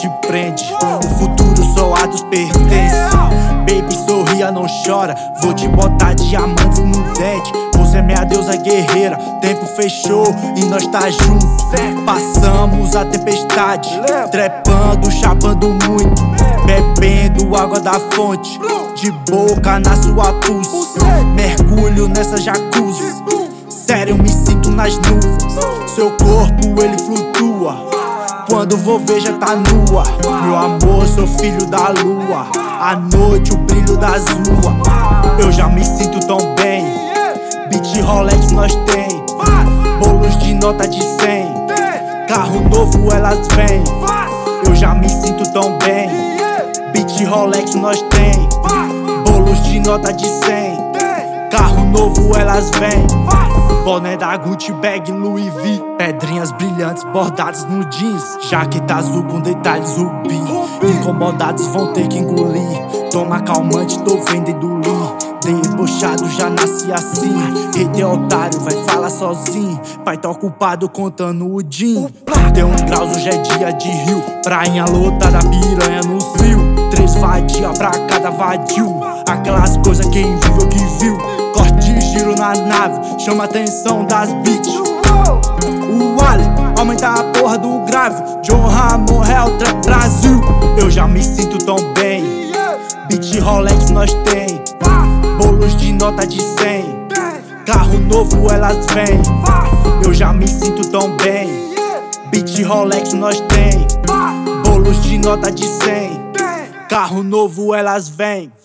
te prende. O futuro só a dos pertence. Baby, sorria, não chora. Vou te botar diamantes no dente. Você é minha deusa guerreira. Tempo fechou e nós tá junto. Passamos a tempestade, trepando, chapando muito, bebendo água da fonte, de boca na sua pulse. Mergulho nessa jacuzzi, sério, me sinto nas nuvens. Seu corpo, ele flutua, quando vou ver já tá nua. Meu amor, sou filho da lua, à noite o brilho das ruas. Eu já me sinto tão bem, beat Rolex nós tem, bolos de nota de 100, carro novo elas vêm. Eu já me sinto tão bem, beat Rolex nós tem, bolos de nota de 100, carro novo elas vêm. Boné da Gucci, bag Louis V, pedrinhas brilhantes bordadas no jeans, jaqueta azul com detalhes rubi. Incomodados vão ter que engolir, toma calmante, tô vendendo lean. Debochado, já nasci assim. Hater otário, vai falar sozinho. Pai tá ocupado contando o din. Deu 1 grau, hoje é dia de rio. Prainha lotada, piranha no cio. 3 vadia pra cada vadio. Aquelas coisas quem viveu que viu. Corte de giro na nave, chama a atenção das bitch. O Wally, aumenta a porra do grave. John Ramon, Hell Trap Brasil. Eu já me sinto tão bem, beat Rolex nós tem, bolos de nota de 100, carro novo elas vêm. Eu já me sinto tão bem, beat Rolex nós tem, bolos de nota de 100, carro novo elas vêm.